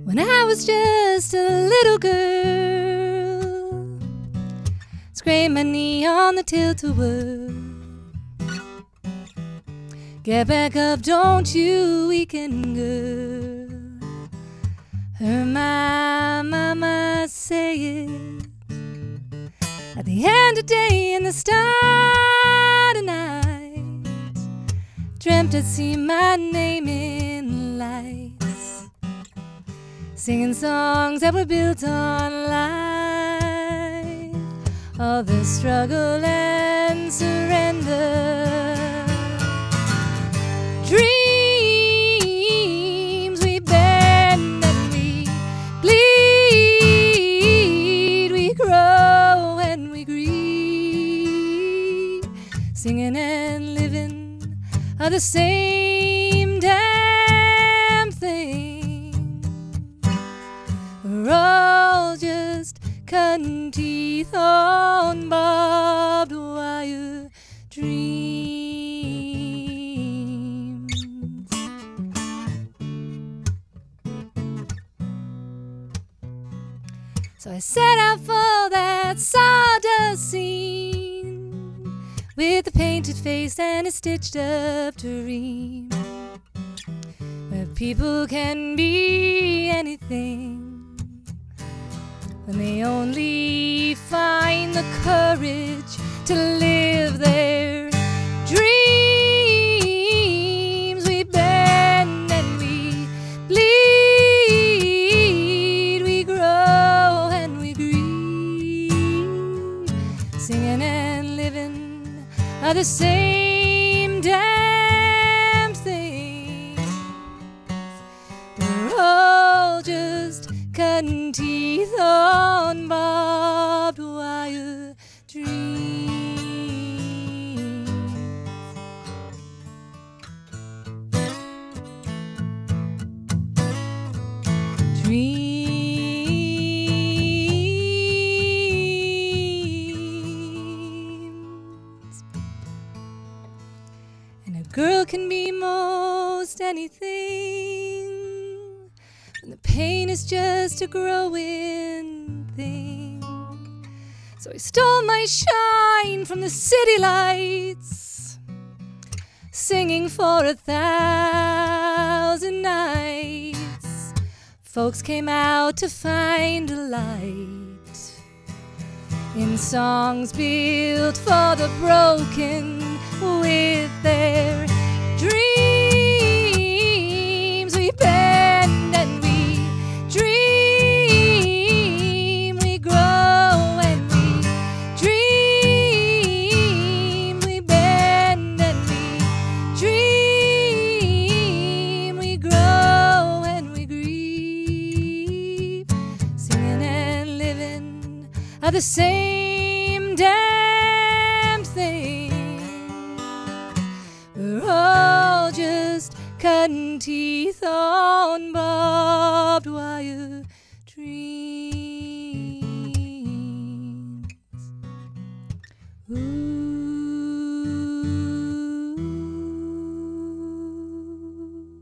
when I was just a little girl. Scrape my knee on the tilt-a-whirl. Get back up, don't you, weekend girl. Heard my mama say it at the end of day and the start of night. Dreamt I'd see my name in lights, singing songs that were built on life, all the struggle and surrender. Dreams we bend and we bleed, we grow and we grieve. Singing and living are the same damn thing. We're all just cutting teeth on barbed wire dreams. So I set out for that sawdust scene with a painted face and a stitched up dream, where people can be anything when they only find the courage to live their dreams. We bend and we bleed, we grow and we grieve. Singing and living are the same damn things. We're all just cutting teeth on barbed wire dreams. Dreams. And a girl can be most anything when the pain is just a growing thing. So I stole my shine from the city lights, singing for 1,000 nights. Folks came out to find a light in songs built for the broken with their dreams. We bend and we dream, we grow and we dream. We bend and we dream, we grow and we grieve. Singing and living are the same damn thing. We're all just cutting teeth on